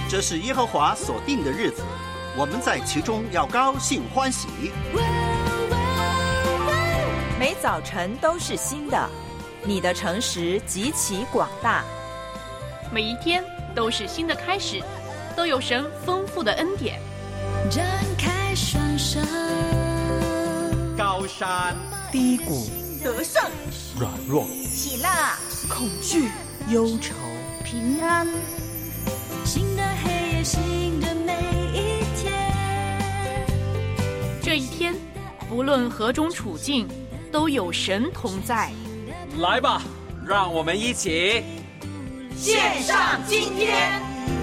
这是耶和华所定的日子，我们在其中要高兴欢喜。 每早晨都是新的，你的诚实极其广大。 每一天都是新的开始，都有神丰富的恩典。 展开双手， 高山低谷， 得胜软弱， 喜乐恐惧，忧愁， 平安，新的黑夜，新的每一天。 这一天，不论何种处境，都有神同在。 来吧，让我们一起献上今天。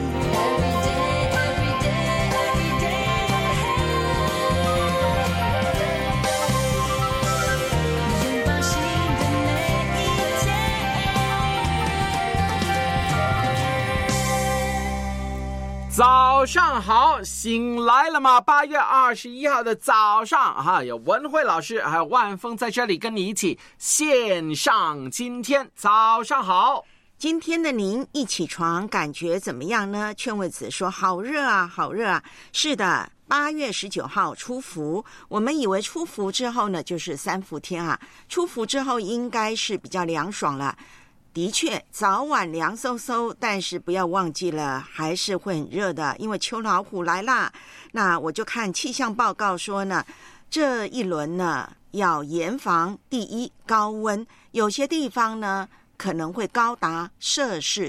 早上好，醒来了吗？8月21号的早上有文慧老师还有万峰在这里跟你一起线上今天。早上好。 今天的您一起床感觉怎么样呢？劝慰子说好热啊，好热啊。是的，8月19号初伏，我们以为初伏之后呢就是3伏天啊，初伏之后应该是比较凉爽了。的确早晚凉飕飕，但是不要忘记了还是会很热的，因为秋老虎来啦。那我就看气象报告说呢，这一轮呢要严防第一高温，有些地方呢可能会高达摄氏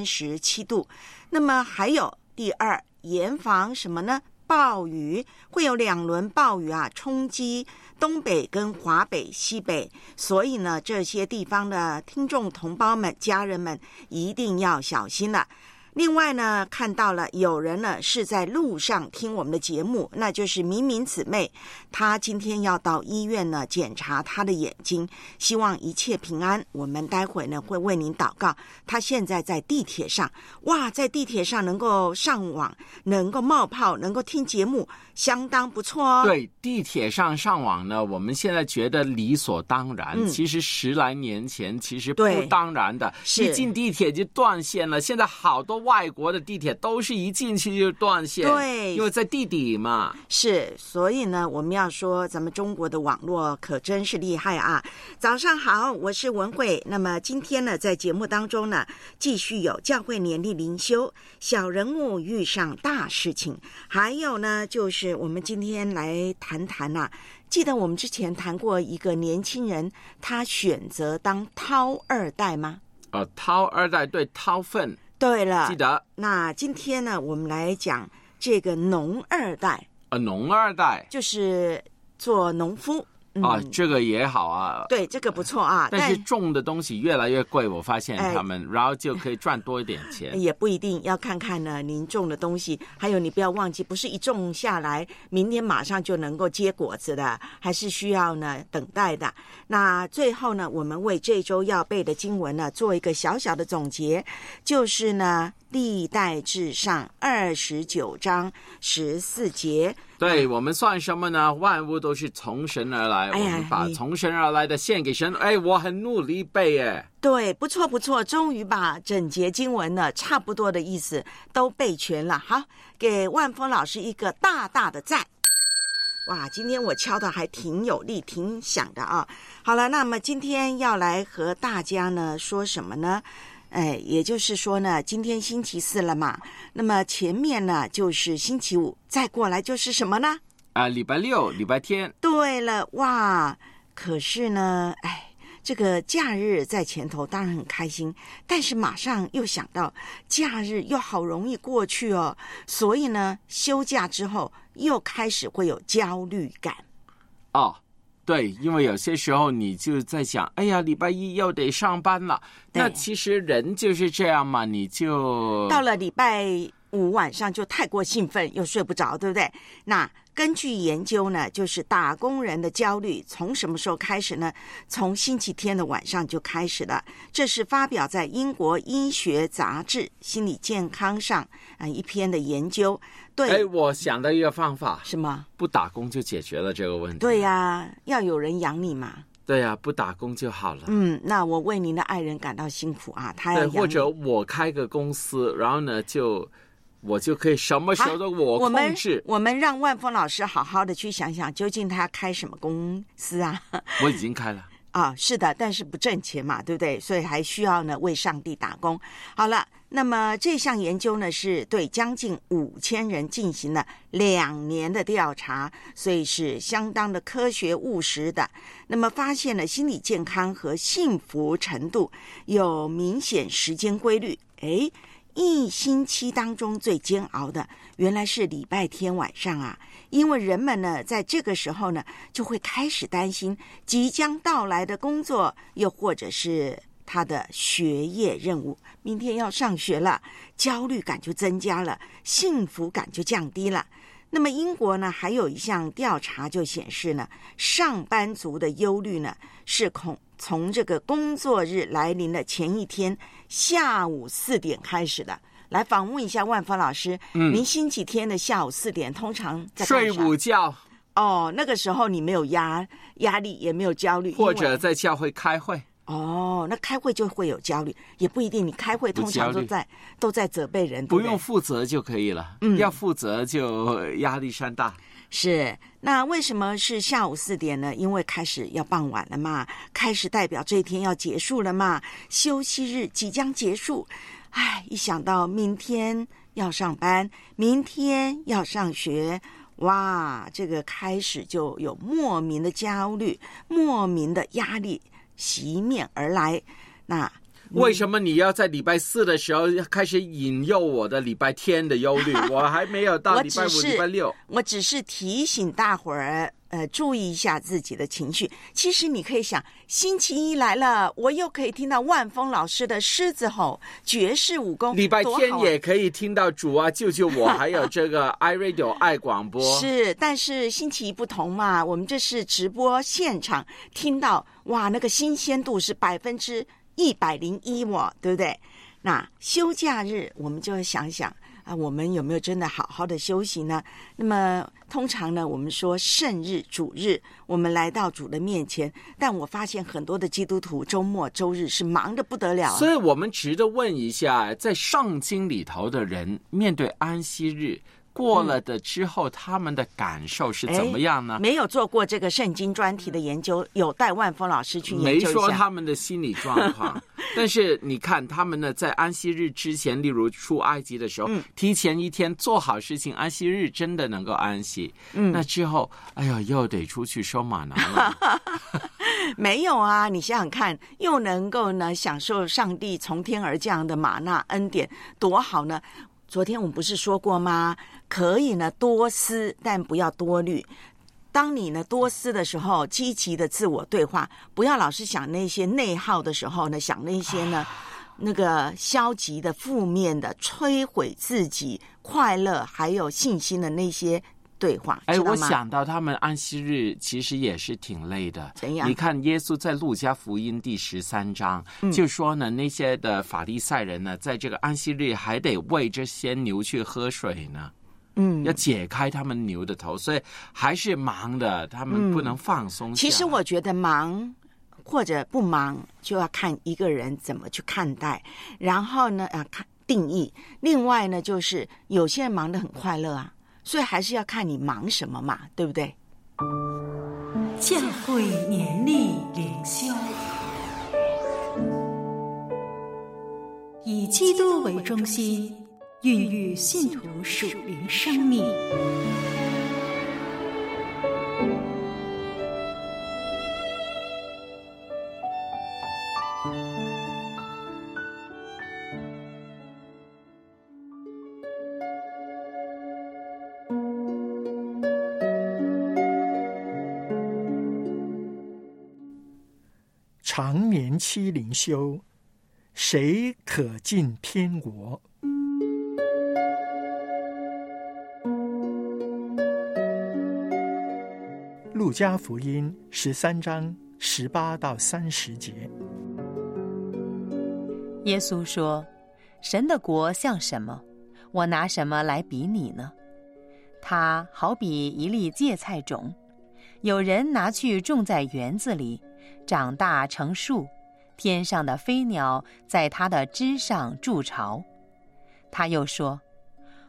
37度。那么还有第二，严防什么呢？暴雨，会有2轮暴雨冲击东北跟华北、西北，所以呢，这些地方的听众同胞们、家人们一定要小心了。另外呢，看到了有人呢是在路上听我们的节目，那就是明明姊妹，她今天要到医院呢检查她的眼睛，希望一切平安。我们待会呢会为您祷告。她现在在地铁上，哇，在地铁上能够上网，能够冒泡，能够听节目，相当不错哦。 对，地铁上上网呢，我们现在觉得理所当然，其实10来年前其实不当然的，一进地铁就断线了。现在好多外国的地铁都是一进去就断线， 对， 因为在地底嘛。 是，所以呢，我们要说咱们中国的网络可真是厉害啊！早上好，我是文慧。那么今天呢，在节目当中呢，继续有教会年历灵修、小人物遇上大事情，还有呢，就是我们今天来谈谈记得我们之前谈过一个年轻人，他选择当掏二代吗？ 掏二代，对，掏粪。 对了， 记得。 那今天呢，我们来讲这个农二代。 农二代就是做农夫。 这个也好啊。 对，这个不错啊。 但是种的东西越来越贵，我发现他们，然后就可以赚多一点钱。 也不一定，要看看呢您种的东西，还有你不要忘记，不是一种下来明天马上就能够结果子的，还是需要呢等待的。那最后呢，我们为这周要背的经文呢做一个小小的总结，就是呢历代志上29章14节。 对，我们算什么呢？万物都是从神而来，我们把从神而来的献给神。我很努力背耶。 对，不错不错，终于把整节经文呢差不多的意思都背全了。好，给万峰老师一个大大的赞。哇，今天我敲的还挺有力，挺响的啊。好了，那么今天要来和大家呢说什么呢？也就是说呢，今天星期4了嘛，那么前面呢就是星期5，再过来就是什么呢？ 礼拜6、礼拜天。 对了，哇，可是呢，这个假日在前头，当然很开心，但是马上又想到假日又好容易过去哦，所以呢，休假之后又开始会有焦虑感。 对，因为有些时候你就在想，礼拜1又得上班了。那其实人就是这样嘛，你就到了礼拜5晚上就太过兴奋，又睡不着，对不对？那根据研究呢，就是打工人的焦虑从什么时候开始呢？从星期天的晚上就开始了。这是发表在英国医学杂志心理健康上一篇的研究。对， 我想到一个方法。 什么？ 不打工就解决了这个问题。 对呀，要有人养你嘛。 对呀，不打工就好了。 那我为您的爱人感到辛苦啊，他要养你。 或者我开个公司，然后呢就我就可以什么时候都我控制。 我们让万峰老师好好的去想想，究竟他开什么公司啊？ 我已经开了。 是的，但是不挣钱嘛，对不对？所以还需要呢为上帝打工。好了，那么这项研究呢是对将近5000人进行了2年的调查，所以是相当的科学务实的。那么发现了心理健康和幸福程度有明显时间规律。1星期当中最煎熬的原来是礼拜天晚上啊，因为人们呢在这个时候呢就会开始担心即将到来的工作，又或者是他的学业任务，明天要上学了，焦虑感就增加了，幸福感就降低了。那么英国呢还有一项调查就显示呢，上班族的忧虑呢是从这个工作日来临的前一天下午4点开始的。来访问一下万峰老师，您星期天的下午4点通常在睡午觉。 那个时候你没有压力，也没有焦虑， 或者在教会开会。 那开会就会有焦虑，也不一定。你开会通常都在责备人， 不用负责就可以了。要负责就压力山大。 是，那为什么是下午4点呢？因为开始要傍晚了嘛，开始代表这一天要结束了嘛，休息日即将结束。一想到明天要上班，明天要上学，哇，这个开始就有莫名的焦虑，莫名的压力袭面而来。那为什么你要在礼拜4的时候开始引诱我的礼拜天的忧虑？我还没有到礼拜5、礼拜6。 我只是提醒大伙儿，注意一下自己的情绪。其实你可以想，星期一来了，我又可以听到万峰老师的狮子吼、爵士武功。 礼拜天也可以听到主啊救救我，还有这个 iRadio 爱广播。 是，但是星期一不同嘛，我们这是直播现场，听到哇，那个新鲜度是101%对不对？那休假日我们就要想想我们有没有真的好好的休息呢？那么通常呢，我们说圣日、主日，我们来到主的面前，但我发现很多的基督徒周末、周日是忙得不得了。 所以我们值得问一下，在圣经里头的人面对安息日过了的之后，他们的感受是怎么样呢？ 没有做过这个圣经专题的研究，有待万峰老师去研究一下。 没说他们的心理状况，但是你看他们呢，在安息日之前，例如出埃及的时候，提前1天做好事情，安息日真的能够安息。那之后，又得出去收玛拿了。 没有啊，你想想看，又能够呢享受上帝从天而降的玛纳恩典，多好呢！昨天我们不是说过吗？可以呢多思，但不要多虑。当你呢多思的时候，积极的自我对话，不要老是想那些内耗的时候呢，想那些呢那个消极的、负面的、摧毁自己快乐还有信心的那些对话。 我想到他们安息日其实也是挺累的。 怎样？ 你看耶稣在路加福音第13章就说呢，那些的法利赛人呢，在这个安息日还得喂这些牛去喝水呢。要解开他们牛的头，所以还是忙的，他们不能放松下来。 其实我觉得忙或者不忙就要看一个人怎么去看待，然后呢看定义。另外呢，就是有些人忙得很快乐啊，所以还是要看你忙什么嘛，对不对？ 教会年历灵修，以基督为中心，孕育信徒属灵生命。 常年期灵修，谁可进天国？路加福音13章18到30节。 耶稣说：神的国像什么？我拿什么来比拟呢？它好比一粒芥菜种，有人拿去种在园子里，长大成树，天上的飞鸟在它的枝上筑巢。他又说：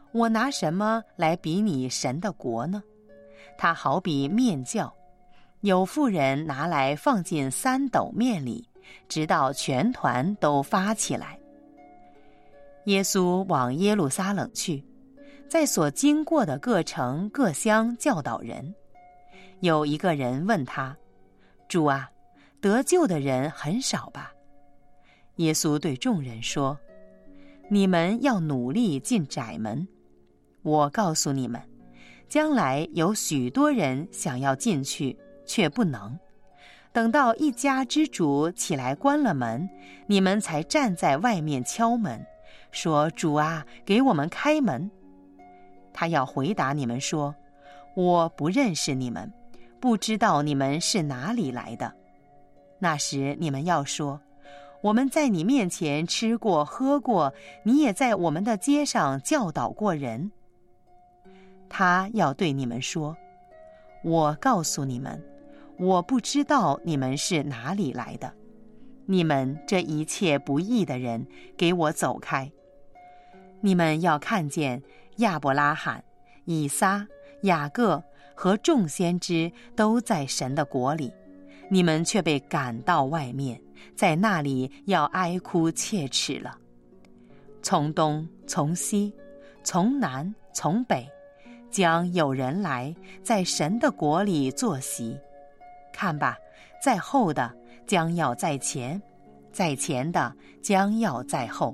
我拿什么来比拟神的国呢？它好比面酵，有妇人拿来放进3斗面里，直到全团都发起来。耶稣往耶路撒冷去，在所经过的各城各乡教导人。有一个人问他：主啊，得救的人很少吧？耶稣对众人说：你们要努力进窄门。我告诉你们，将来有许多人想要进去，却不能。等到一家之主起来关了门，你们才站在外面敲门，说：主啊，给我们开门。他要回答你们说：我不认识你们，不知道你们是哪里来的。那时你们要说：我们在你面前吃过喝过，你也在我们的街上教导过人。他要对你们说：我告诉你们，我不知道你们是哪里来的。你们这一切不义的人，给我走开！你们要看见亚伯拉罕、以撒、雅各和众先知都在神的国里，你们却被赶到外面，在那里要哀哭切齿了。从东从西，从南从北，将有人来在神的国里坐席。看吧，在后的将要在前，在前的将要在后。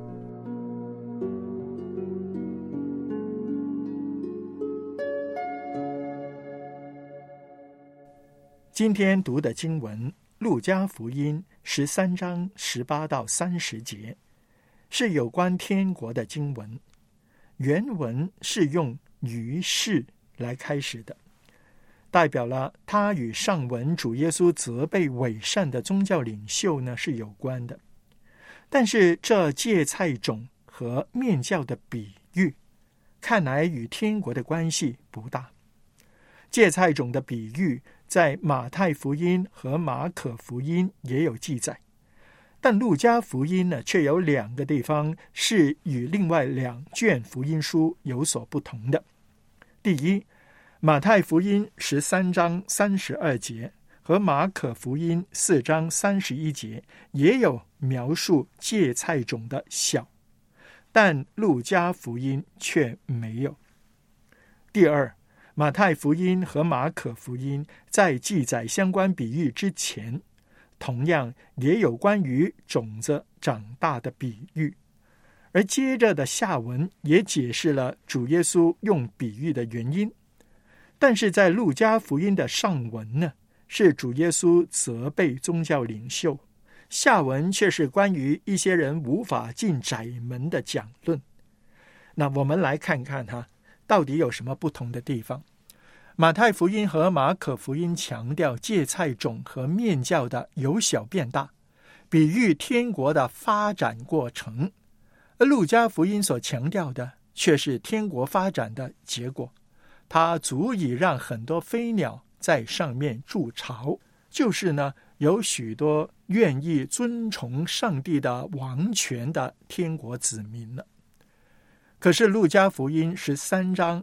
今天读的经文，路加福音13章18到30节，是有关天国的经文。原文是用于是来开始的，代表了他与上文主耶稣责备伪善的宗教领袖呢是有关的。但是这芥菜种和面酵的比喻，看来与天国的关系不大。芥菜种的比喻在马太福音和马可福音也有记载，但路加福音呢却有2个地方是与另外2卷福音书有所不同的。第一，马太福音13章32节和马可福音4章31节也有描述芥菜种的小，但路加福音却没有。第二，马太福音和马可福音在记载相关比喻之前，同样也有关于种子长大的比喻，而接着的下文也解释了主耶稣用比喻的原因。但是在路加福音的上文呢，是主耶稣责备宗教领袖，下文却是关于一些人无法进窄门的讲论。那我们来看看到底有什么不同的地方。马太福音和马可福音强调芥菜种和面酵的由小变大，比喻天国的发展过程，而路加福音所强调的却是天国发展的结果，它足以让很多飞鸟在上面筑巢，就是有许多愿意遵从上帝的王权的天国子民了。可是路加福音13章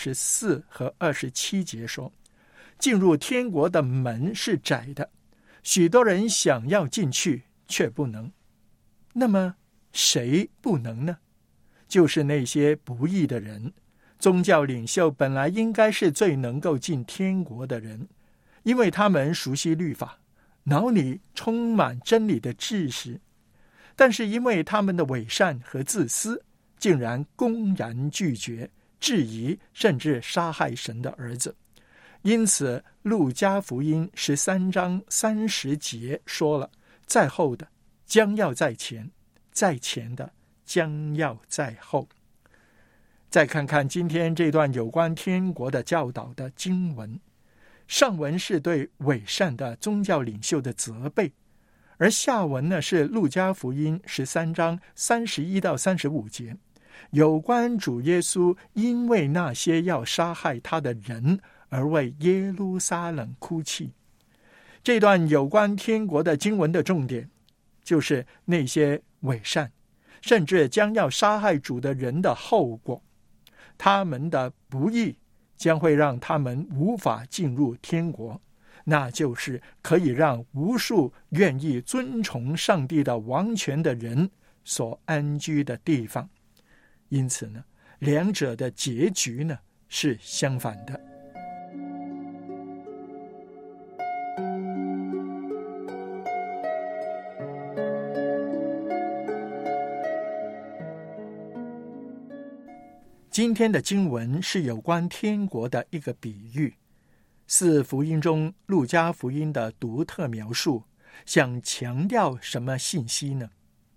24和27节说，进入天国的门是窄的，许多人想要进去却不能。那么谁不能呢？就是那些不义的人。宗教领袖本来应该是最能够进天国的人，因为他们熟悉律法，脑里充满真理的知识，但是因为他们的伪善和自私，竟然公然拒绝、质疑，甚至杀害神的儿子。因此路加福音13章30节说了，在后的将要在前，在前的将要在后。再看看今天这段有关天国的教导的经文，上文是对伪善的宗教领袖的责备，而下文呢是路加福音13章31到35节，有关主耶稣因为那些要杀害他的人而为耶路撒冷哭泣。这段有关天国的经文的重点，就是那些伪善甚至将要杀害主的人的后果。 他们的不义将会让他们无法进入天国，那就是可以让无数愿意遵从上帝的王权的人所安居的地方。因此呢，两者的结局呢是相反的。今天的经文是有关天国的一个比喻，是福音中路加福音的独特描述，想强调什么信息呢？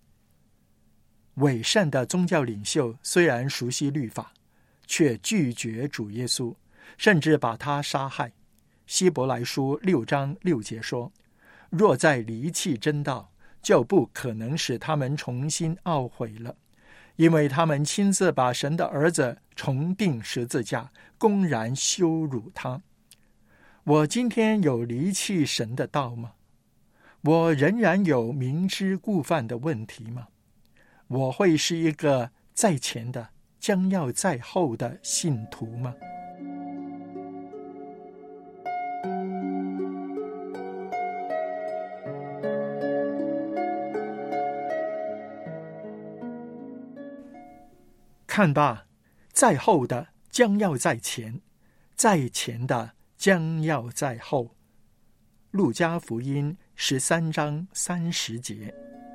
伪善的宗教领袖虽然熟悉律法，却拒绝主耶稣，甚至把他杀害。希伯来书6章6节说，若再离弃真道，就不可能使他们重新懊悔了，因为他们亲自把神的儿子重钉十字架，公然羞辱他。我今天有离弃神的道吗？我仍然有明知故犯的问题吗？我会是一个在前的将要在后的信徒吗？看吧，在后的将要在前，在前的将要在后。路加福音13章30节。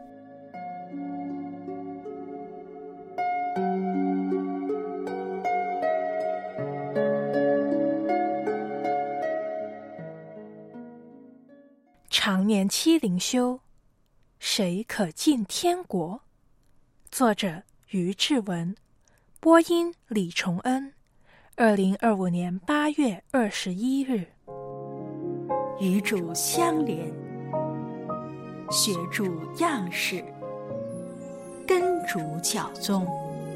常年期灵修，谁可进天国？作者于志文，播音李崇恩，2025年8月21日。 与主相连，学主样式，跟主脚踪，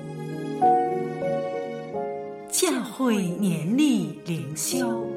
教会年历灵修。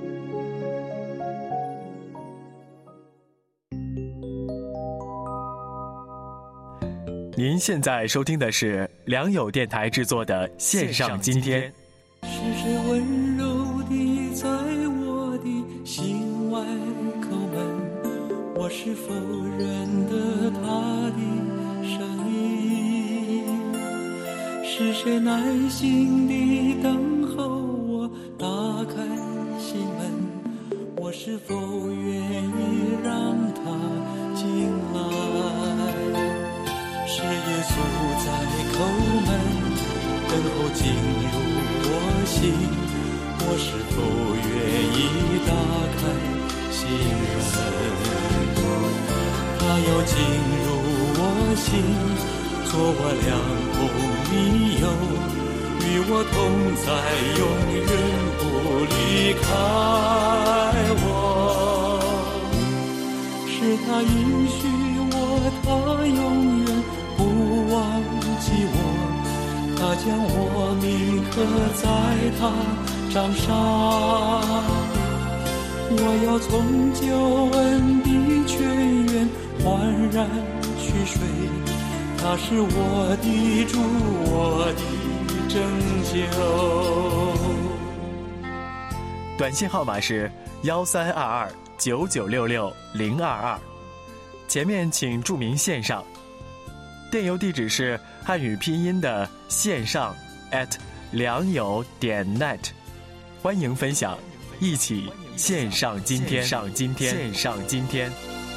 您现在收听的是良友电台制作的线上今天。 是谁温柔地在我的心外叩门？我是否认得他的声音？是谁耐心地等候我打开心门？我是否愿意让他进来？是耶稣在叩门，等候进入我心，我是否愿意打开心门？他要进入我心，做我良朋密友，与我同在，永远不离开我。是他允许我，他永远不忘记我，他将我铭刻在他掌上。我要从救恩的泉源焕然去水，他是我的主，我的拯救。短信号码是13229966-022，前面请注明线上。电邮地址是汉语拼音的线上@良友.net，欢迎分享，一起线上今天，线上今天。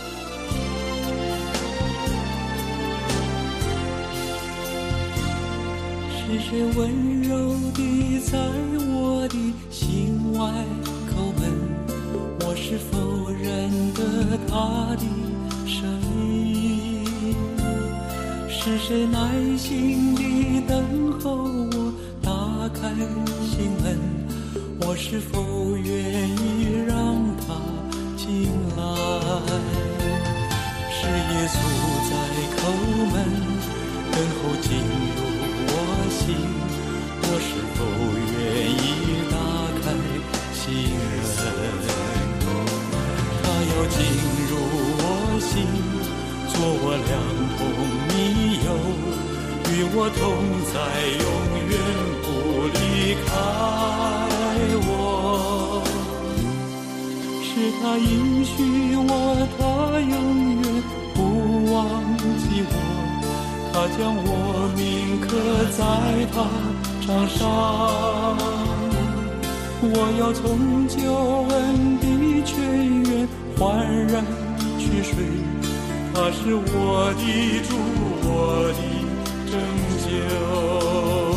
是谁温柔地在我的心外叩门？我是否认得他的声音？是谁耐心地等候我打开心门？我是否愿意让他进来？是耶稣在叩门，等候进入我心，我是否愿意打开心门？他要进入我心，做我良朋密友，与我同在，永远不离应许我，他永远不忘记我，他将我铭刻在他掌上。我要从救恩的泉源焕然去水，他是我的主，我的拯救。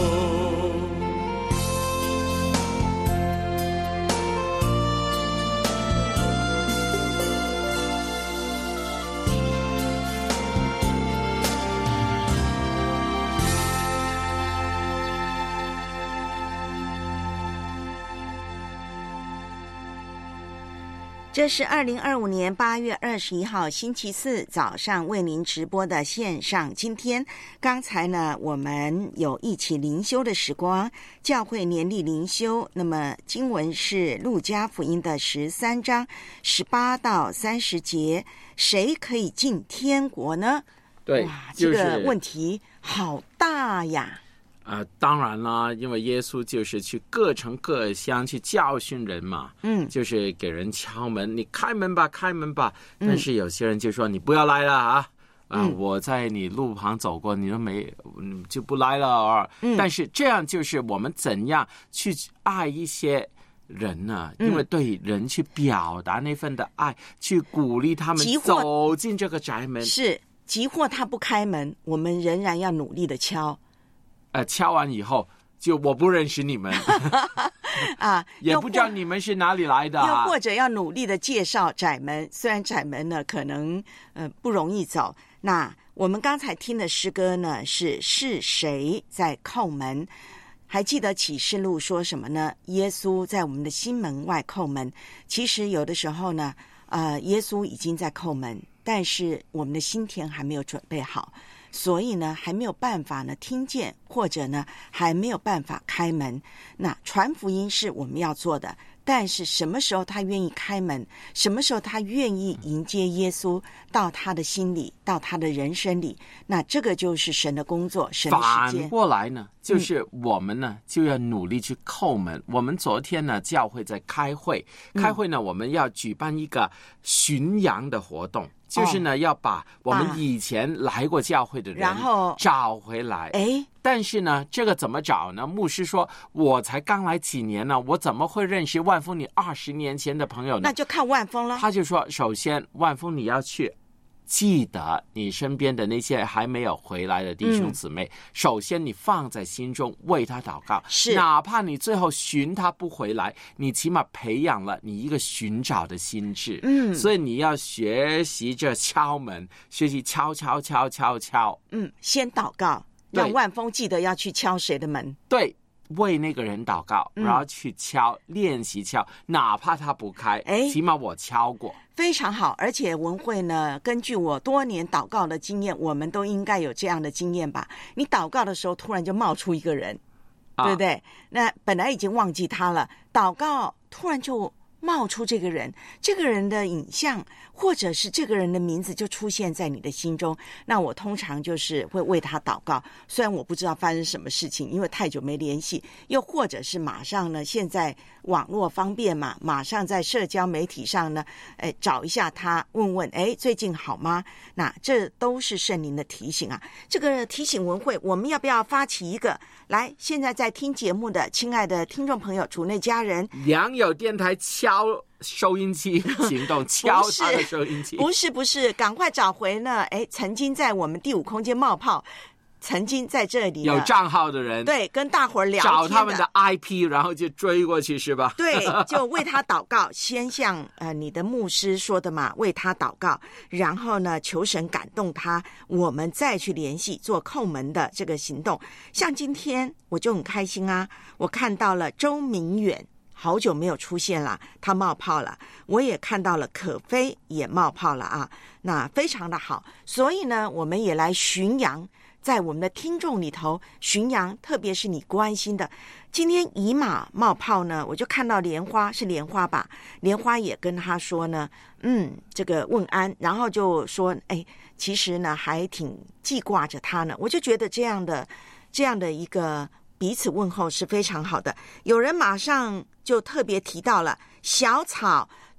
这是2025年8月21号星期四早上为您直播的线上今天。刚才呢，我们有一起灵修的时光，教会年历灵修。那么经文是路加福音的13章18到30节，谁可以进天国呢？ 对， 哇，这个问题好大呀。 当然啦，因为耶稣就是去各城各乡去教训人嘛，就是给人敲门，你开门吧，开门吧。但是有些人就说你不要来了啊，我在你路旁走过，你都没就不来了但是这样就是我们怎样去爱一些人呢？因为对人去表达那份的爱，去鼓励他们走进这个宅门。 是，即或他不开门，我们仍然要努力的敲。 敲完以后就我不认识你们也不知道你们是哪里来的又或者要努力的介绍窄门，虽然窄门呢可能不容易走。那我们刚才听的诗歌呢是谁在叩门？还记得启示录说什么呢？耶稣在我们的心门外叩门。其实有的时候呢耶稣已经在叩门，但是我们的心田还没有准备好，所以呢还没有办法呢听见，或者呢还没有办法开门。那传福音是我们要做的，但是什么时候他愿意开门，什么时候他愿意迎接耶稣到他的心里，到他的人生里，那这个就是神的工作，神的时间。 反过来呢，就是我们呢就要努力去叩门。我们昨天呢教会在开会呢，我们要举办一个巡洋的活动，就是呢要把我们以前来过教会的人然后找回来。但是呢这个怎么找呢？牧师说我才刚来几年呢，我怎么会认识万峰你20年前的朋友呢？ 那就看万峰了。 他就说首先万峰你要去记得你身边的那些还没有回来的弟兄姊妹，首先你放在心中为他祷告， 是哪怕你最后寻他不回来，你起码培养了你一个寻找的心智。所以你要学习着敲门，学习敲。先祷告，让万峰记得要去敲谁的门。 对，为那个人祷告，然后去敲，练习敲，哪怕他不开，起码我敲过。 非常好。而且文慧呢，根据我多年祷告的经验，我们都应该有这样的经验吧。你祷告的时候突然就冒出一个人，对不对？那本来已经忘记他了，祷告突然就冒出这个人的影像，或者是这个人的名字就出现在你的心中。那我通常就是会为他祷告，虽然我不知道发生什么事情，因为太久没联系，又或者是马上呢，现在网络方便嘛，马上在社交媒体上呢找一下他，问问最近好吗？那这都是圣灵的提醒啊。这个提醒文会，我们要不要发起一个来？现在在听节目的亲爱的听众朋友，主内家人， 良友电台敲收音机行动敲他的收音机。 不是，赶快找回呢曾经在我们第五空间冒泡，曾经在这里有账号的人， 对，跟大伙儿聊天找他们的 IP， 然后就追过去，是吧？ 对，就为他祷告，先像你的牧师说的嘛，为他祷告，然后呢求神感动他，我们再去联系做叩门的这个行动。像今天我就很开心啊，我看到了周明远，好久没有出现了，他冒泡了。我也看到了可飞也冒泡了啊，那非常的好。所以呢我们也来巡洋，在我们的听众里头巡洋，特别是你关心的。今天以马冒泡呢，我就看到莲花，是莲花吧，莲花也跟他说呢这个问安，然后就说其实呢还挺记挂着他呢。我就觉得这样的一个彼此问候是非常好的。有人马上就特别提到了小草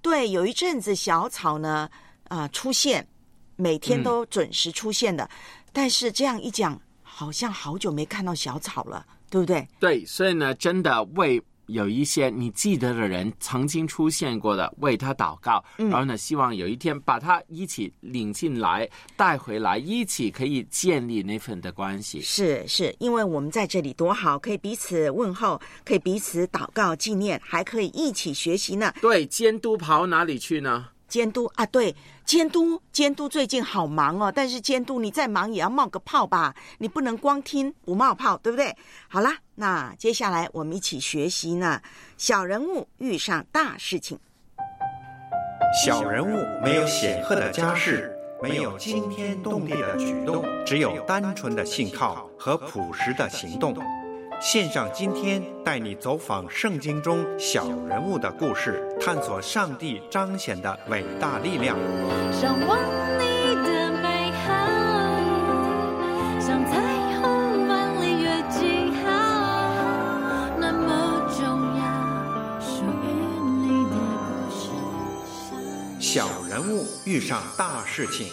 对，有一阵子小草呢出现，每天都准时出现的，但是这样一讲，好像好久没看到小草了，对不对？ 对，所以呢，真的为有一些你记得的人曾经出现过的，为他祷告，然后呢，希望有一天把他一起领进来，带回来，一起可以建立那份的关系。是， 因为我们在这里多好，可以彼此问候，可以彼此祷告纪念，还可以一起学习呢。 对，监督跑哪里去呢？ 监督啊，对，监督最近好忙哦，但是监督你再忙也要冒个泡吧，你不能光听不冒泡，对不对？好啦，那接下来我们一起学习呢，小人物遇上大事情。 小人物没有显赫的家世，没有惊天动地的举动，只有单纯的信靠和朴实的行动。线上今天带你走访圣经中小人物的故事，探索上帝彰显的伟大力量。 向往你的美好，像彩虹万里越静好，那么重要，属于你的故事。 小人物遇上大事情。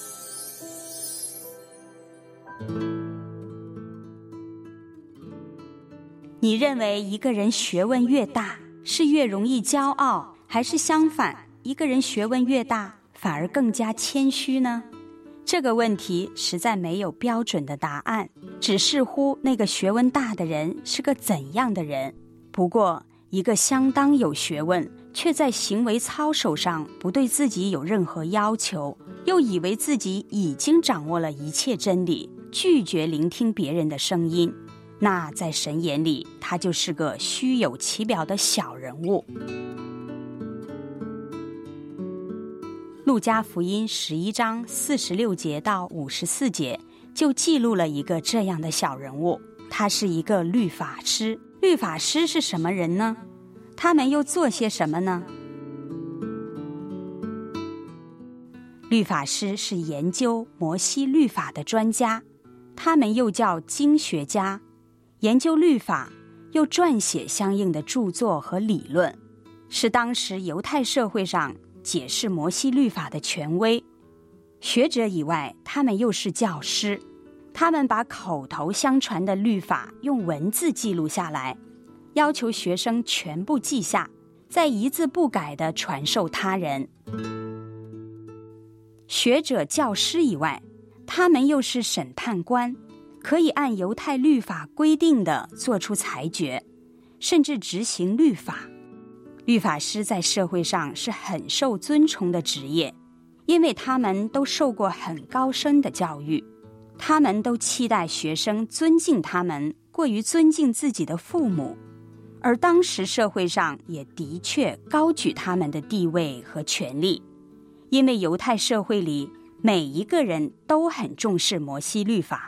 你认为一个人学问越大，是越容易骄傲，还是相反，一个人学问越大，反而更加谦虚呢？这个问题实在没有标准的答案，只视乎那个学问大的人是个怎样的人。不过，一个相当有学问，却在行为操守上不对自己有任何要求，又以为自己已经掌握了一切真理，拒绝聆听别人的声音，那在神眼里，他就是个虚有其表的小人物。路加福音11章46节到54节就记录了一个这样的小人物，他是一个律法师。律法师是什么人呢？他们又做些什么呢？律法师是研究摩西律法的专家，他们又叫经学家，研究律法，又撰写相应的著作和理论，是当时犹太社会上解释摩西律法的权威。学者以外，他们又是教师，他们把口头相传的律法用文字记录下来，要求学生全部记下，再一字不改地传授他人。学者、教师以外，他们又是审判官，可以按犹太律法规定的做出裁决，甚至执行律法。律法师在社会上是很受尊崇的职业，因为他们都受过很高深的教育，他们都期待学生尊敬他们，过于尊敬自己的父母，而当时社会上也的确高举他们的地位和权利，因为犹太社会里每一个人都很重视摩西律法。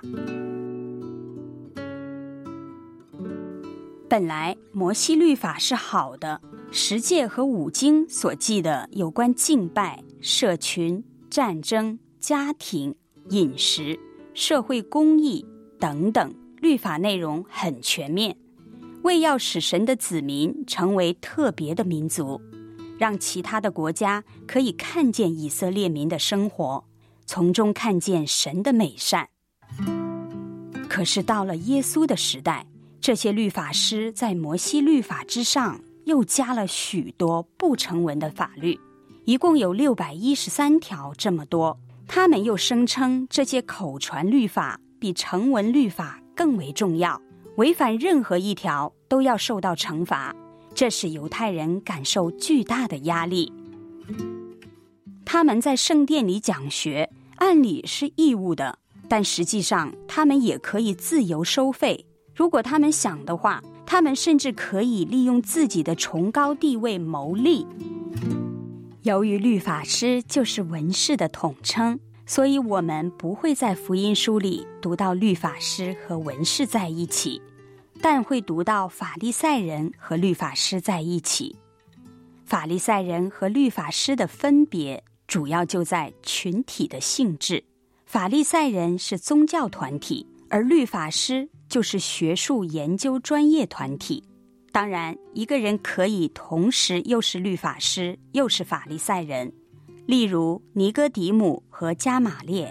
本来摩西律法是好的，十诫和五经所记的有关敬拜、社群、战争、家庭、饮食、社会公义等等，律法内容很全面，为要使神的子民成为特别的民族，让其他的国家可以看见以色列民的生活，从中看见神的美善。可是到了耶稣的时代，这些律法师在摩西律法之上又加了许多不成文的法律，一共有613条这么多。他们又声称这些口传律法比成文律法更为重要，违反任何一条都要受到惩罚，这使犹太人感受巨大的压力。他们在圣殿里讲学，按理是义务的，但实际上他们也可以自由收费，如果他们想的话，他们甚至可以利用自己的崇高地位牟利。由于律法师就是文士的统称，所以我们不会在福音书里读到律法师和文士在一起，但会读到法利赛人和律法师在一起。法利赛人和律法师的分别主要就在群体的性质，法利赛人是宗教团体，而律法师就是学术研究专业团体。 当然，一个人可以同时又是律法师又是法利赛人，例如尼哥底母和加玛列。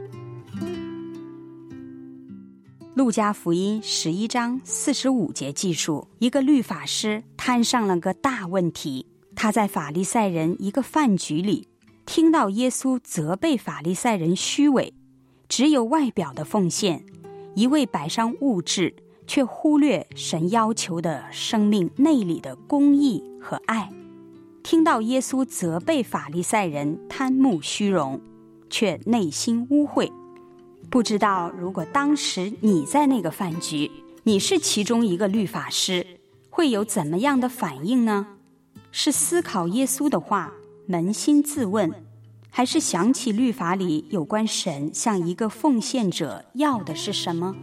路加福音11章45节记述，一个律法师摊上了个大问题。他在法利赛人一个饭局里，听到耶稣责备法利赛人虚伪，只有外表的奉献，一味摆上物质，却忽略神要求的生命内里的公义和爱。听到耶稣责备法利赛人贪慕虚荣，却内心污秽。不知道如果当时你在那个饭局，你是其中一个律法师，会有怎么样的反应呢？是思考耶稣的话，扪心自问，还是想起律法里有关神向一个奉献者要的是什么？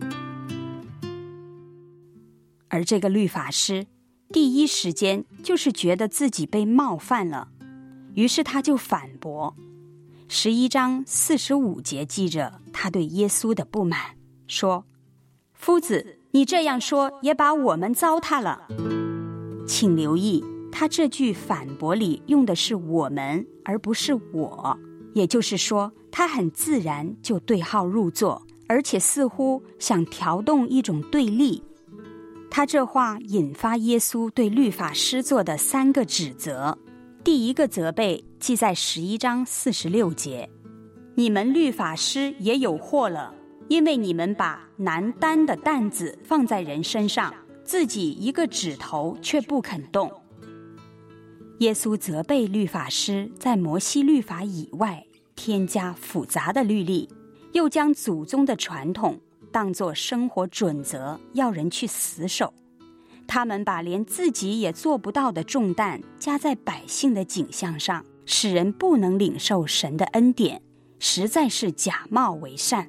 而这个律法师第一时间就是觉得自己被冒犯了，于是他就反驳。11章45节记着他对耶稣的不满，说：夫子，你这样说也把我们糟蹋了。请留意，他这句反驳里用的是我们而不是我，也就是说他很自然就对号入座，而且似乎想调动一种对立。他这话引发耶稣对律法师做的3个指责。第一个责备记在11章46节，你们律法师也有祸了，因为你们把难担的担子放在人身上，自己一个指头却不肯动。耶稣责备律法师在摩西律法以外添加复杂的律例，又将祖宗的传统当作生活准则，要人去死守。他们把连自己也做不到的重担加在百姓的颈项上，使人不能领受神的恩典，实在是假冒为善。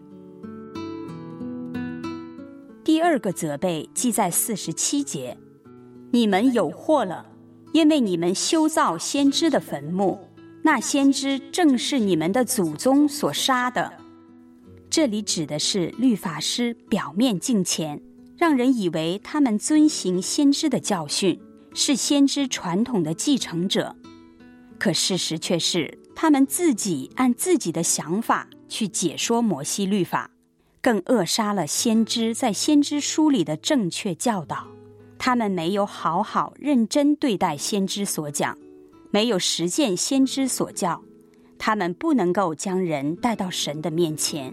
第二个责备记在47节，你们有祸了，因为你们修造先知的坟墓，那先知正是你们的祖宗所杀的。这里指的是律法师表面敬虔，让人以为他们遵行先知的教训，是先知传统的继承者。可事实却是，他们自己按自己的想法去解说摩西律法，更扼杀了先知在先知书里的正确教导。他们没有好好认真对待先知所讲，没有实践先知所教，他们不能够将人带到神的面前。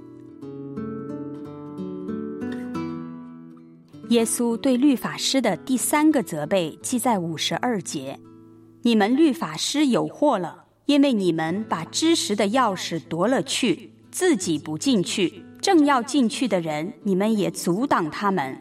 耶稣对律法师的第3个责备记在52节，你们律法师有祸了，因为你们把知识的钥匙夺了去，自己不进去，正要进去的人，你们也阻挡他们。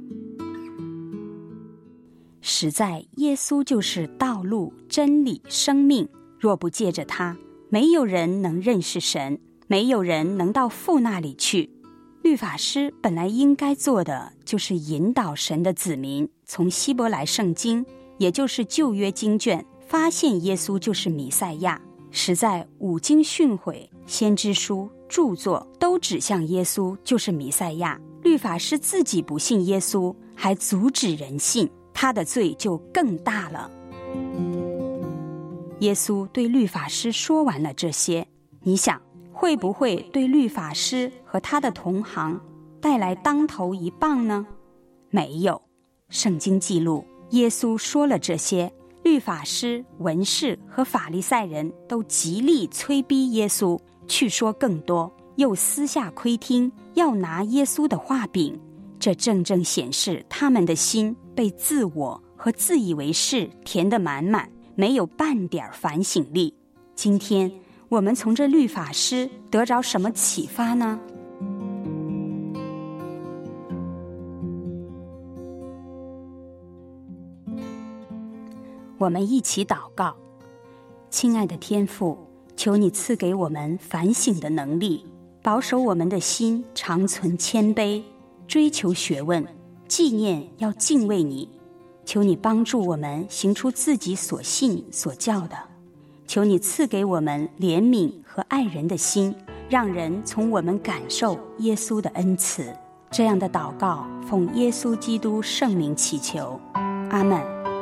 实在耶稣就是道路、真理、生命，若不借着他，没有人能认识神，没有人能到父那里去。律法师本来应该做的就是引导神的子民从希伯来圣经，也就是旧约经卷，发现耶稣就是弥赛亚。实在五经训诲、先知书、著作都指向耶稣就是弥赛亚。律法师自己不信耶稣，还阻止人信，他的罪就更大了。耶稣对律法师说完了这些，你想会不会对律法师和他的同行带来当头一棒呢？没有。圣经记录，耶稣说了这些，律法师、文士和法利赛人都极力催逼耶稣去说更多，又私下窥听，要拿耶稣的话柄。这正正显示他们的心被自我和自以为是填得满满，没有半点反省力。今天我们从这律法师得着什么启发呢？我们一起祷告。亲爱的天父，求你赐给我们反省的能力，保守我们的心常存谦卑，追求学问，纪念要敬畏你。求你帮助我们行出自己所信所教的。求你赐给我们怜悯和爱人的心，让人从我们感受耶稣的恩慈。这样的祷告，奉耶稣基督圣名祈求， 阿们。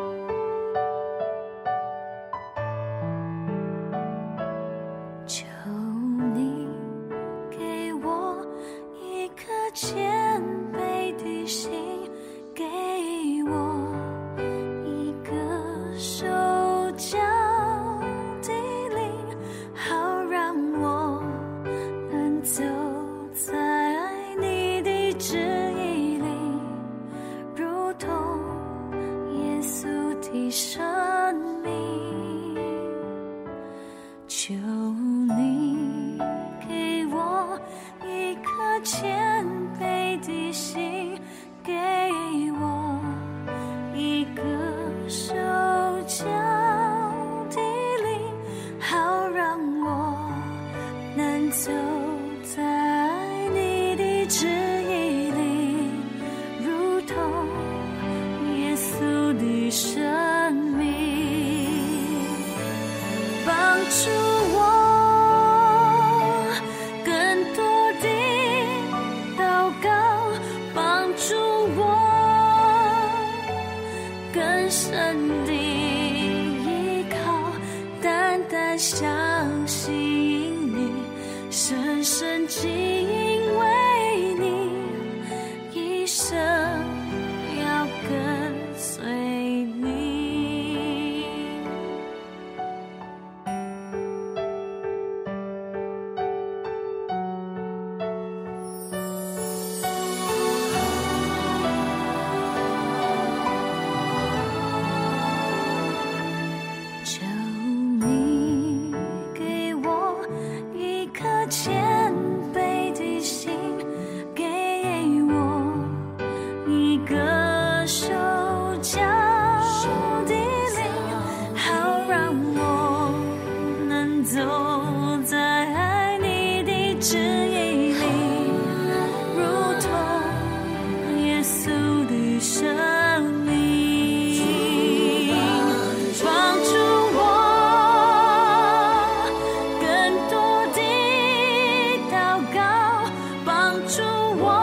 求你给我一颗谦卑的心，给我一个受教的灵，好让我能走在你的旨意里，如同耶稣的生命。求你给我一颗谦卑的心，给我一个受教的灵，好让我能走在你的旨意里，如同耶稣的生命。帮助我更多地祷告，帮助我更深地依靠，单单相信你，深深敬畏你，一生要跟随你。求你给我一颗谦卑的心，给我一个受教的灵，好让我能走在你的旨意里，如同耶稣的生命。帮助我更多地祷告，帮助我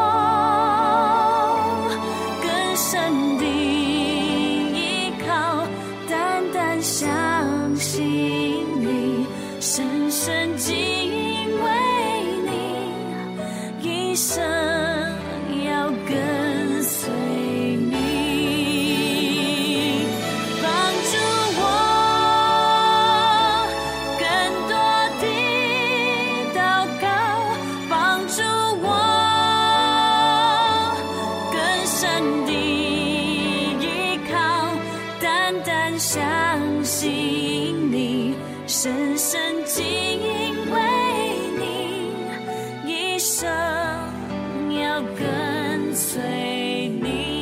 更深地依靠，单单相信你，深深敬畏你，一生要跟随你。帮助我更多地祷告，帮助我更深地依靠，单单相信你，深深敬畏你，一生要跟随你。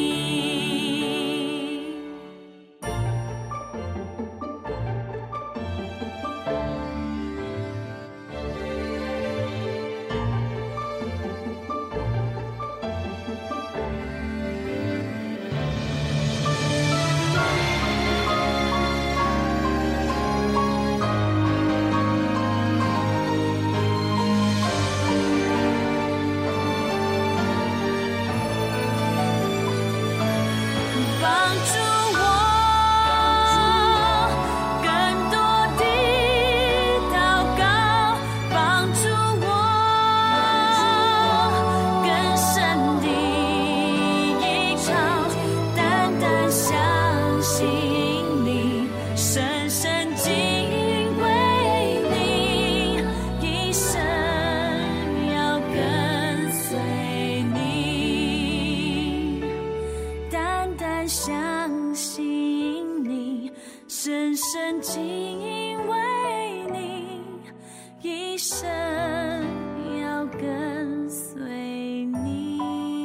帮助我更多地祷告，帮助我更深地依靠，单单相信你，深深敬畏你，一生要跟随你，单单相信你，深深敬畏你，一生要跟随你。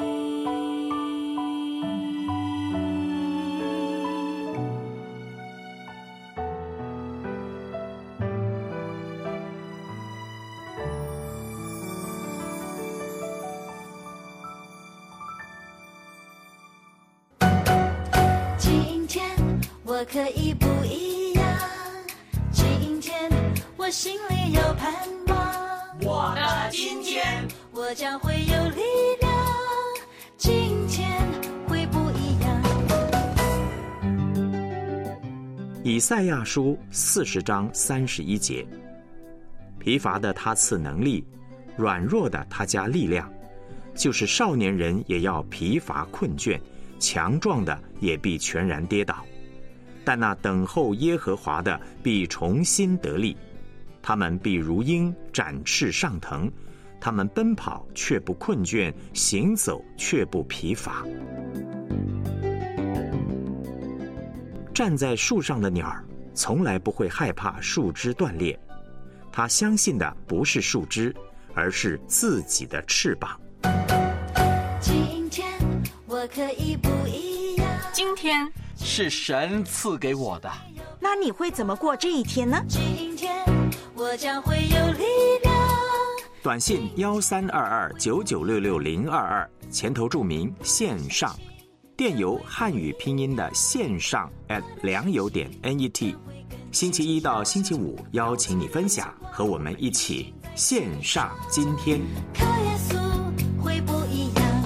今天我可以不一样，今天我心里有盼望。我的今天，我将会有力量，今天会不一样。 以赛亚书40章31节，疲乏的他赐能力，软弱的他加力量，就是少年人也要疲乏困倦，强壮的也必全然跌倒。但那等候耶和华的必重新得力，他们必如鹰展翅上腾，他们奔跑却不困倦，行走却不疲乏。站在树上的鸟儿从来不会害怕树枝断裂，它相信的不是树枝，而是自己的翅膀。 今天我可以不一样， 今天是神赐给我的。 那你会怎么过这一天呢？ 今天我将会有力量。 短信132299660022，前头注明线上，电邮汉语拼音的线上@良友.net。星期一到星期五邀请你分享，和我们一起线上今天。 靠耶稣会不一样。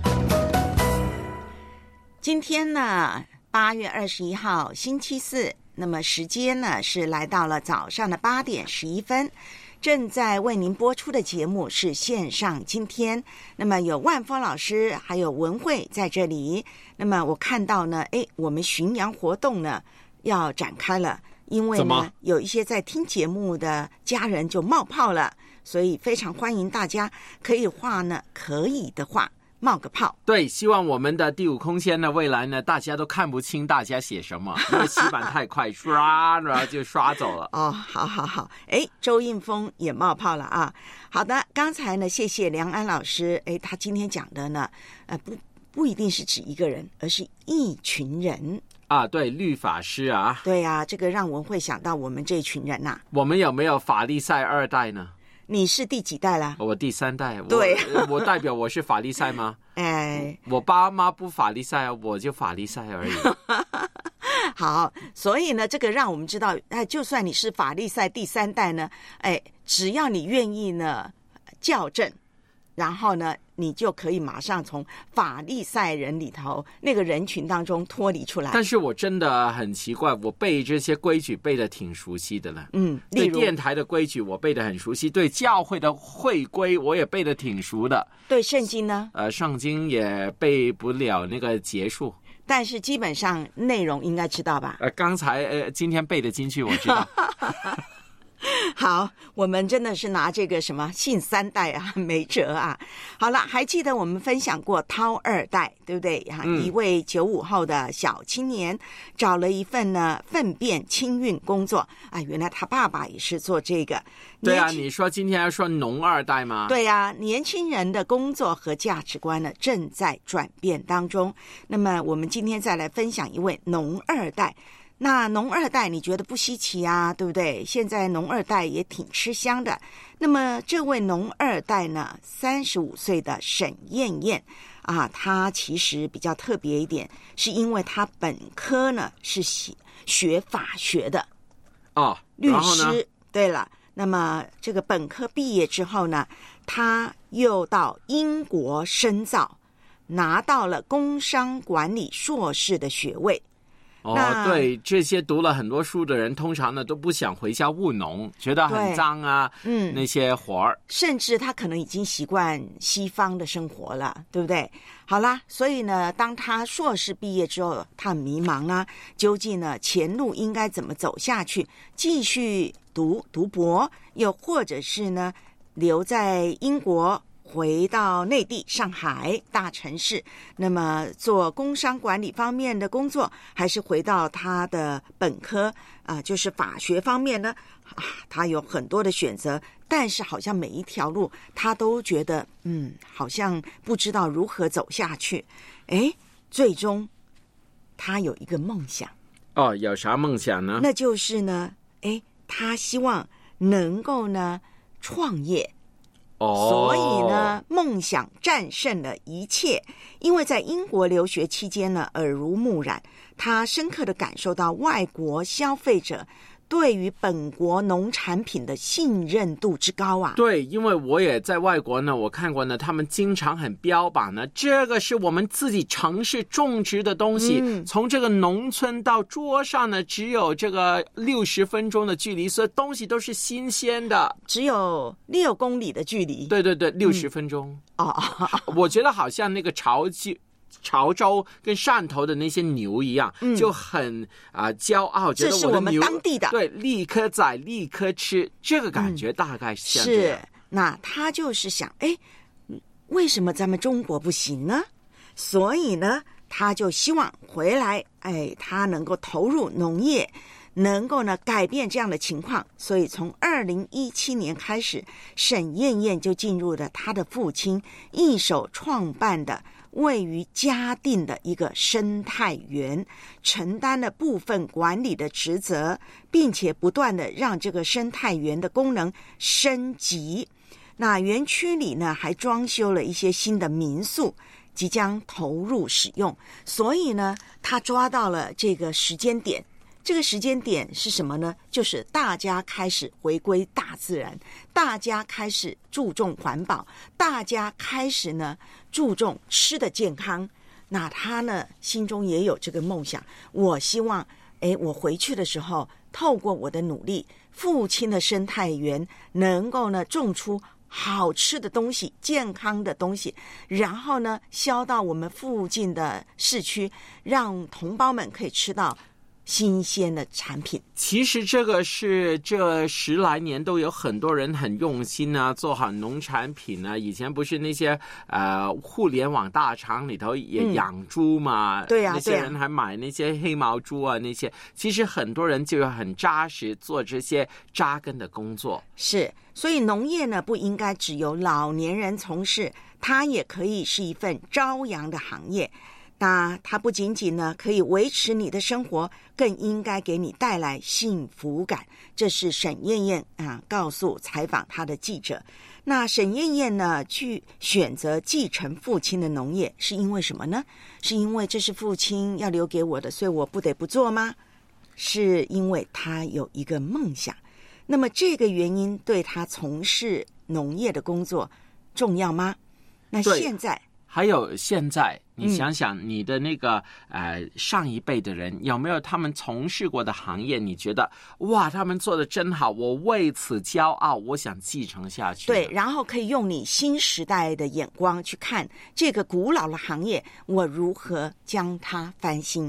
今天呢，8月21号星期四，那么时间呢是来到了早上的8点11分。正在为您播出的节目是线上今天，那么有万峰老师还有文慧在这里。那么我看到呢，我们巡洋活动呢要展开了，因为呢有一些在听节目的家人就冒泡了，所以非常欢迎大家可以画呢，可以的话冒个泡。 对，希望我们的第五空间呢，未来呢，大家都看不清大家写什么，因为洗版太快，刷然后就刷走了。 哦，好，周应峰也冒泡了啊。好的，刚才呢，谢谢梁安老师，他今天讲的呢，不一定是指一个人，而是一群人。 啊，对，律法师啊。 对啊，这个让我会想到我们这群人呐。 我们有没有法利赛二代呢？ 你是第几代啦？ 我第3代。 对， 我代表我是法利赛吗？我爸妈不法利赛，我就法利赛而已。 好，所以呢，这个让我们知道，就算你是法利赛第3代呢，只要你愿意呢校正，然后呢，你就可以马上从法利赛人里头那个人群当中脱离出来。 但是我真的很奇怪，我背这些规矩背得挺熟悉的了。 例如对电台的规矩我背得很熟悉，对教会的会规我也背得挺熟的。 对圣经呢？ 圣经也背不了那个结束。 但是基本上内容应该知道吧？ 刚才今天背的进去，我知道。 好，我们真的是拿这个什么信3代啊，没辙啊。好了，还记得我们分享过涛2代，对不对？一位95后的小青年找了一份呢粪便清运工作啊，原来他爸爸也是做这个。 对啊，你说今天要说农2代吗？ 对啊，年轻人的工作和价值观呢正在转变当中。那么我们今天再来分享一位农2代。那农2代你觉得不稀奇啊，对不对？现在农2代也挺吃香的。那么这位农2代呢，35岁的沈燕燕啊，她其实比较特别一点，是因为她本科呢是学法学的哦， 律师。对了，那么这个本科毕业之后呢，她又到英国深造，拿到了工商管理硕士的学位。 对，这些读了很多书的人，通常呢都不想回家务农，觉得很脏啊，那些活儿， 甚至他可能已经习惯西方的生活了，对不对？好啦，所以呢，当他硕士毕业之后，他很迷茫啊，究竟呢前路应该怎么走下去？继续读博，又或者是呢留在英国，回到内地上海大城市，那么做工商管理方面的工作，还是回到他的本科就是法学方面呢？他有很多的选择，但是好像每一条路他都觉得好像不知道如何走下去。最终他有一个梦想。 有啥梦想呢？ 那就是呢他希望能够呢创业。所以呢，梦想战胜了一切。因为在英国留学期间呢，耳濡目染，他深刻的感受到外国消费者对于本国农产品的信任度之高啊。 对，因为我也在外国呢，我看过呢，他们经常很标榜呢，这个是我们自己城市种植的东西，从这个农村到桌上呢，只有这个60分钟的距離，所以东西都是新鲜的， 只有6公里的距離。 对对对，60分钟。我觉得好像那个潮州跟汕头的那些牛一样，就很骄傲，觉得我的牛， 这是我们当地的， 对，立刻宰立刻吃，这个感觉大概是像这样。 是，那他就是想，为什么咱们中国不行呢？所以呢，他就希望回来，他能够投入农业，能够呢改变这样的情况。所以从2017年开始，沈燕燕就进入了他的父亲一手创办的位于嘉定的一个生态园，承担了部分管理的职责，并且不断的让这个生态园的功能升级。那园区里呢还装修了一些新的民宿，即将投入使用。所以呢，他抓到了这个时间点。这个时间点是什么呢？就是大家开始回归大自然，大家开始注重环保，大家开始呢注重吃的健康。那他呢心中也有这个梦想，我希望我回去的时候，透过我的努力，父亲的生态园能够呢种出好吃的东西，健康的东西，然后呢销到我们附近的市区，让同胞们可以吃到新鲜的产品。 其实这个是这10来年都有很多人很用心啊，做好农产品啊。以前不是那些互联网大厂里头也养猪嘛， 对啊， 那些人还买那些黑毛猪啊，那些其实很多人就很扎实做这些扎根的工作。 是，所以农业呢不应该只有老年人从事，它也可以是一份朝阳的行业。那它不仅仅呢可以维持你的生活，更应该给你带来幸福感。这是沈燕燕告诉采访她的记者。那沈燕燕呢去选择继承父亲的农业，是因为什么呢？是因为这是父亲要留给我的，所以我不得不做吗？是因为他有一个梦想。那么这个原因对他从事农业的工作重要吗？那现在还有现在你想想你的那个上一辈的人有没有他们从事过的行业，你觉得哇他们做得真好，我为此骄傲，我想继承下去。 对，然后可以用你新时代的眼光去看这个古老的行业，我如何将它翻新。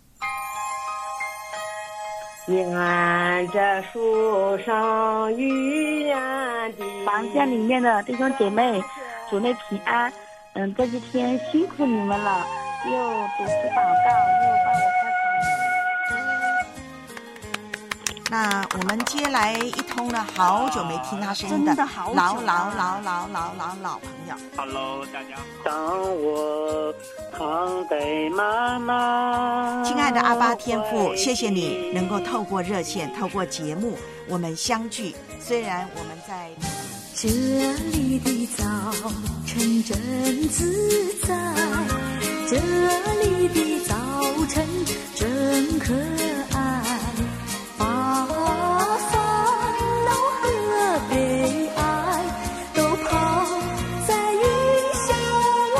迎按着树上雨点的房间里面的弟兄姐妹，主内平安。这几天辛苦你们了，又主持祷告，又帮我开房。那我们接来一通了，好久没听他声音的老朋友。 Hello， 大家好。当我躺在妈妈， 亲爱的阿爸天父，谢谢你能够透过热线，透过节目，我们相聚。虽然我们在这里的早晨真自在，这里的早晨真可爱，把烦恼和悲哀都抛在云霄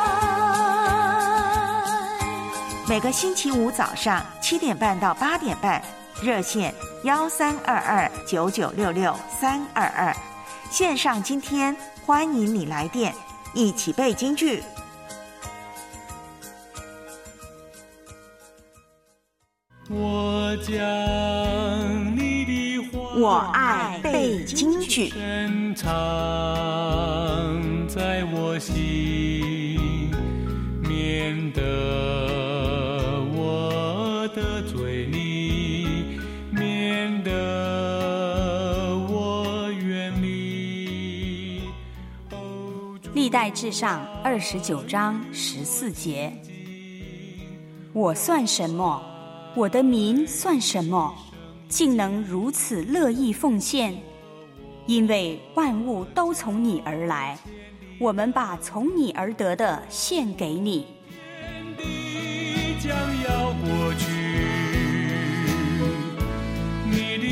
外。 每个星期五早上7点半到8点半，热线132299666322。线上今天欢迎你来电，一起背京剧。 我将你的话， 我爱背京剧， 深藏在我心，免得我得罪你，免得我远离。 历代志上29章14节，我算什么？我的民算什么？竟能如此乐意奉献？因为万物都从你而来，我们把从你而得的献给你。 将要过去，你的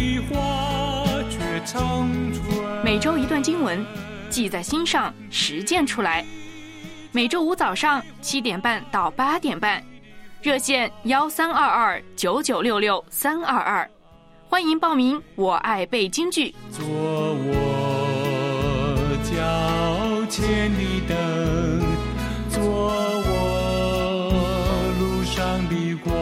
每周一段经文，记在心上，实践出来。每周五早上7点半到8点半，热线13229966-322，欢迎报名。我爱背京剧。 做我脚前的灯，做我路上的光。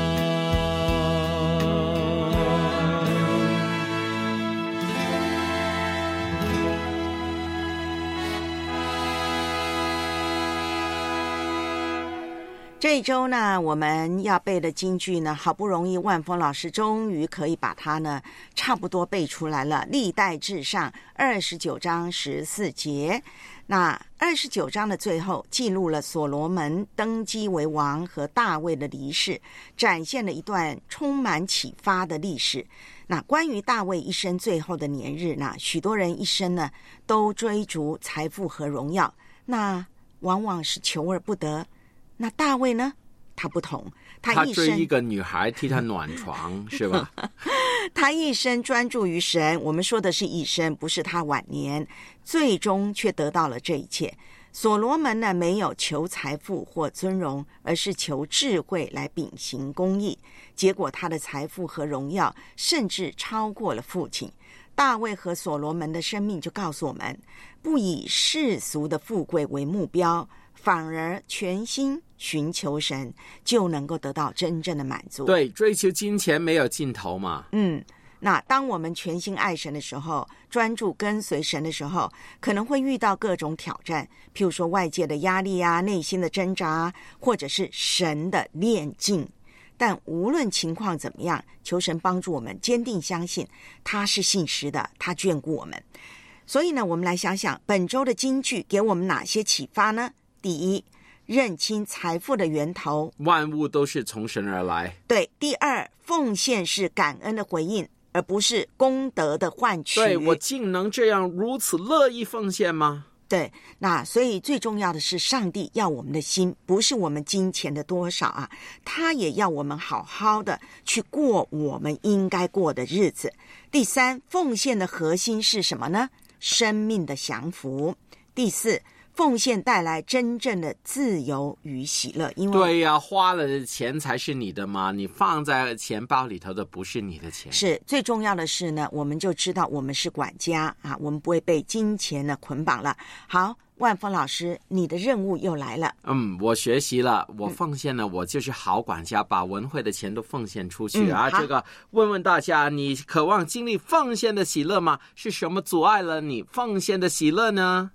这一周呢，我们要背的京剧呢，好不容易万峰老师终于可以把它呢差不多背出来了。历代志上29章14节，那29章的最后记录了所罗门登基为王和大卫的离世，展现了一段充满启发的历史。那关于大卫一生最后的年日呢，许多人一生呢都追逐财富和荣耀，那往往是求而不得。那大卫呢？他不同，他追一个女孩替他暖床，是吧？ 他一生专注于神，我们说的是一生，不是他晚年，最终却得到了这一切。所罗门呢，没有求财富或尊荣，而是求智慧来秉行公义，结果他的财富和荣耀甚至超过了父亲。大卫和所罗门的生命就告诉我们，不以世俗的富贵为目标，反而全心寻求神，就能够得到真正的满足。 对，追求金钱没有尽头嘛。 那当我们全心爱神的时候，专注跟随神的时候，可能会遇到各种挑战，譬如说外界的压力啊，内心的挣扎，或者是神的炼净。但无论情况怎么样，求神帮助我们坚定相信他是信实的，他眷顾我们。所以呢，我们来想想本周的金句给我们哪些启发呢？第一，认清财富的源头， 万物都是从神而来。 对。第二，奉献是感恩的回应，而不是功德的换取。 对，我竟能这样如此乐意奉献吗？ 对，那所以最重要的是上帝要我们的心，不是我们金钱的多少啊，他也要我们好好的去过我们应该过的日子。第三，奉献的核心是什么呢？生命的降服。第四，奉献带来真正的自由与喜乐，因为对呀，花了的钱才是你的嘛，你放在钱包里头的不是你的钱。 是最重要的是呢，我们就知道我们是管家啊，我们不会被金钱呢捆绑了。好，万峰老师，你的任务又来了。 我学习了，我奉献了，我就是好管家，把文会的钱都奉献出去啊。这个问问大家，你渴望经历奉献的喜乐吗？是什么阻碍了你奉献的喜乐呢？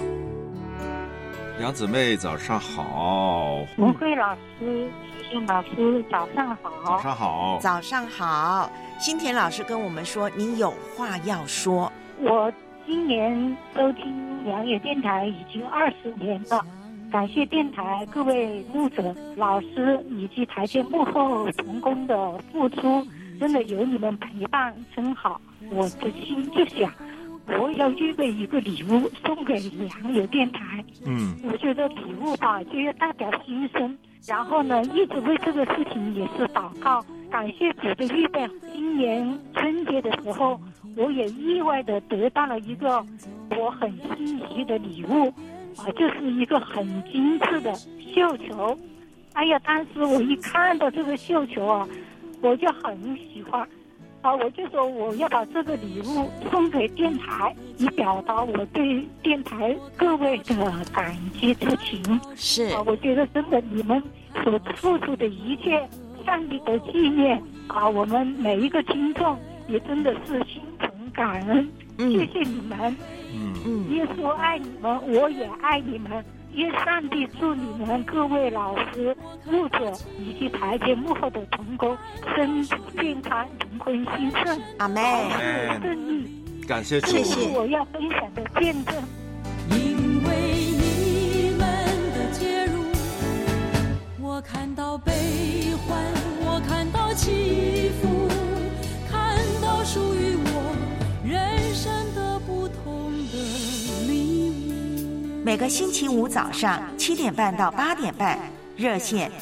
杨姊妹早上好， 文慧老师、徐信老师早上好。 早上好。 早上好。新田老师跟我们说你有话要说。 我今年收听良友电台已经20年了，感谢电台各位牧者、老师以及台前幕后同工的付出，真的有你们陪伴真好。我的心就想，我要预备一个礼物送给良友电台。我觉得礼物吧就要代表心声，然后呢一直为这个事情也是祷告，感谢主的预备。今年春节的时候，我也意外的得到了一个我很心仪的礼物就是一个很精致的绣球。哎呀，当时我一看到这个绣球我就很喜欢我就说我要把这个礼物送给电台，以表达我对电台各位的感激之情。 是我觉得真的你们所付出的一切，上帝的纪念我们每一个听众也真的是心存感恩。谢谢你们。耶稣爱你们，我也爱你们。愿上帝祝你们各位老师、牧者以及台前幕后的同工身体健康、同婚兴盛。 阿们。 顺利。 感谢主。 这是我要分享的见证。 因为你们的介入，我看到悲欢，我看到起伏，看到属于我人生的不同的礼物。 每个星期五早上7点半到8点半，热线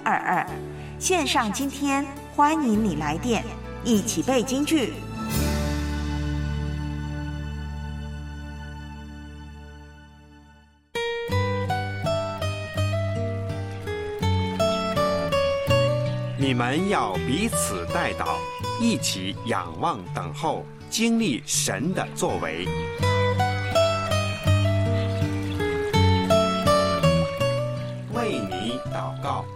13229966-322，线上今天欢迎你来电，一起背京剧。 你们要彼此代祷，一起仰望等候，经历神的作为。为你祷告。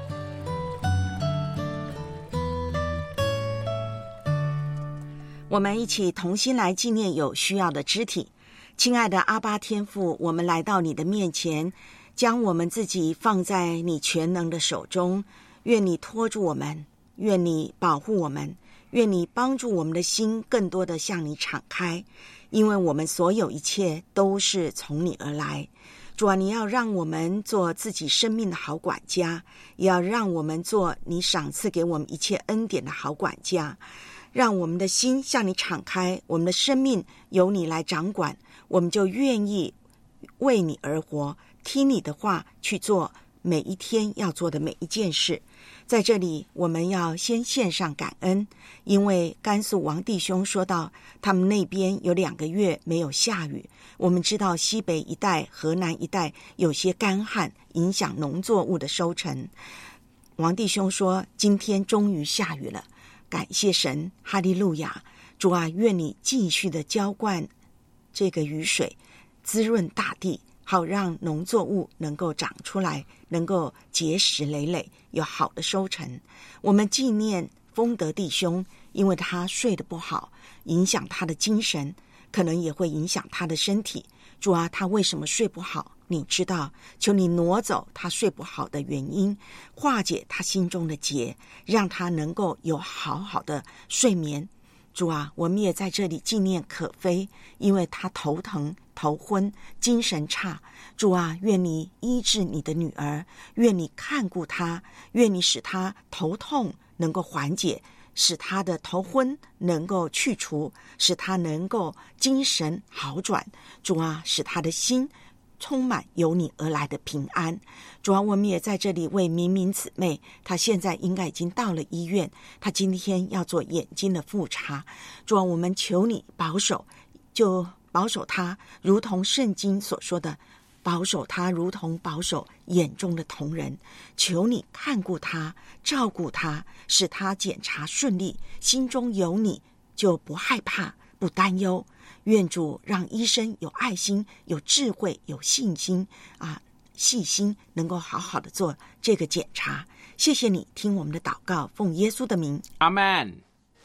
我们一起同心来纪念有需要的肢体。亲爱的阿爸天父，我们来到你的面前，将我们自己放在你全能的手中，愿你托住我们，愿你保护我们，愿你帮助我们的心更多的向你敞开，因为我们所有一切都是从你而来。主啊，你要让我们做自己生命的好管家，也要让我们做你赏赐给我们一切恩典的好管家，让我们的心向你敞开，我们的生命由你来掌管，我们就愿意为你而活，听你的话去做每一天要做的每一件事。在这里我们要先献上感恩，因为甘肃王弟兄说到他们那边有2个月没有下雨，我们知道西北一带、河南一带有些干旱，影响农作物的收成。王弟兄说今天终于下雨了，感谢神，哈利路亚。主啊，愿你继续的浇灌这个雨水，滋润大地，好让农作物能够长出来，能够结实累累，有好的收成。我们纪念丰德弟兄，因为他睡得不好，影响他的精神，可能也会影响他的身体。主啊，他为什么睡不好？你知道，求你挪走他睡不好的原因，化解他心中的结，让他能够有好好的睡眠。主啊，我们也在这里纪念可菲，因为他头疼、头昏、精神差。主啊，愿你医治你的女儿，愿你看顾她，愿你使她头痛能够缓解，使她的头昏能够去除，使她能够精神好转。主啊，使她的心充满由你而来的平安。主啊，我们也在这里为明明姊妹，她现在应该已经到了医院，她今天要做眼睛的复查。主啊，我们求你保守，就保守她，如同圣经所说的，保守她如同保守眼中的瞳人。求你看顾她，照顾她，使她检查顺利，心中有你，就不害怕，不担忧。愿主让医生有爱心、有智慧、有信心细心，能够好好的做这个检查。谢谢你听我们的祷告，奉耶稣的名， 阿们。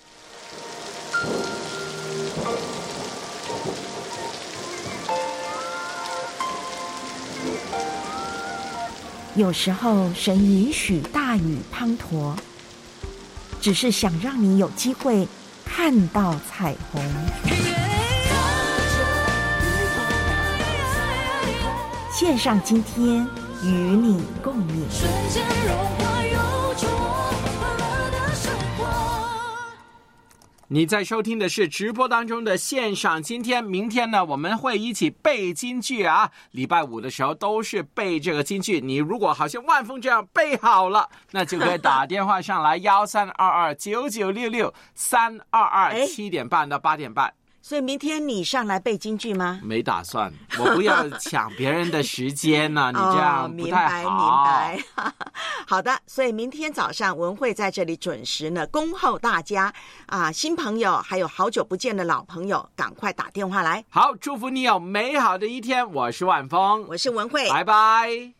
有时候神允许大雨滂沱，只是想让你有机会看到彩虹。献上今天与你共勉。 你在收听的是直播当中的线上今天。明天呢，我们会一起背金句啊，礼拜5的时候都是背这个金句。你如果好像万峰这样背好了，那就可以打电话上来132299963227点半到8点半。 所以明天你上来背京剧吗？ 没打算，我不要抢别人的时间呢、你这样不太好。 明白。好的，所以明天早上文慧在这里准时呢，恭候大家新朋友还有好久不见的老朋友，赶快打电话来。 好，祝福你有美好的一天。我是万峰， 我是文慧， 拜拜。